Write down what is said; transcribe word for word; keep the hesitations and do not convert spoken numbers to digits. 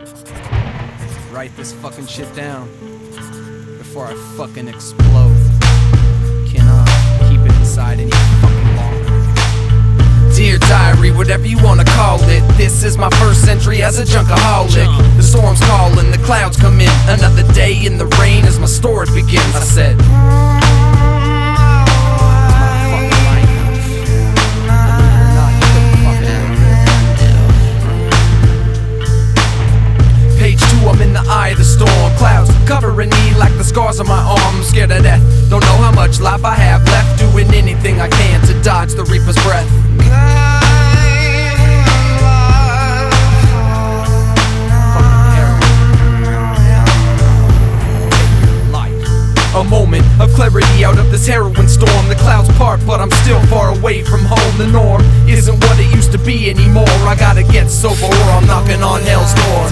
Write this fucking shit down before I fucking explode. Cannot keep it inside any fucking longer. Dear diary, whatever you wanna call it, this is my first entry as a junkaholic. The storm's calling, the clouds come in, another day in the rain as my storage begins. I said, I'm in the eye of the storm, clouds covering me like the scars on my arm. I'm scared of death, don't know how much life I have left, doing anything I can to dodge the reaper's breath. A moment of clarity out of this heroin storm. The clouds part, but I'm still far away from home. The norm isn't what it used to be anymore. I gotta get sober or I'm knocking on hell's door.